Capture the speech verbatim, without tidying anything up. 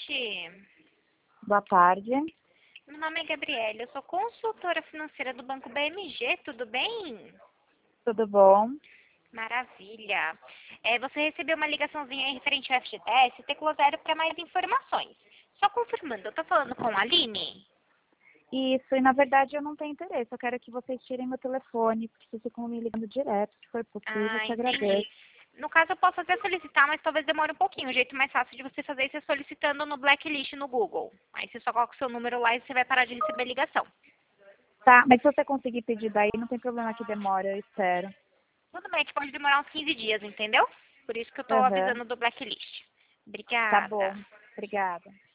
tarde. Boa tarde. Meu nome é Gabriela, eu sou consultora financeira do Banco B M G, tudo bem? Tudo bom? Maravilha. É, você recebeu uma ligaçãozinha aí referente ao F G T S, Tecla Zero para mais informações. Só confirmando, eu tô falando com a Aline? Isso, e na verdade eu não tenho interesse, eu quero que vocês tirem meu telefone, porque vocês ficam me ligando direto, se for possível, eu Ah, te entendi. agradeço. No caso, eu posso até solicitar, mas talvez demore um pouquinho. O jeito mais fácil de você fazer isso é solicitando no Blacklist no Google. Aí você só coloca o seu número lá e você vai parar de receber ligação. Tá, mas se você conseguir pedir daí, não tem problema que demora, eu espero. Tudo bem, que pode demorar uns quinze dias, entendeu? Por isso que eu tô Aham, avisando do Blacklist. tá Obrigada. bom, obrigada.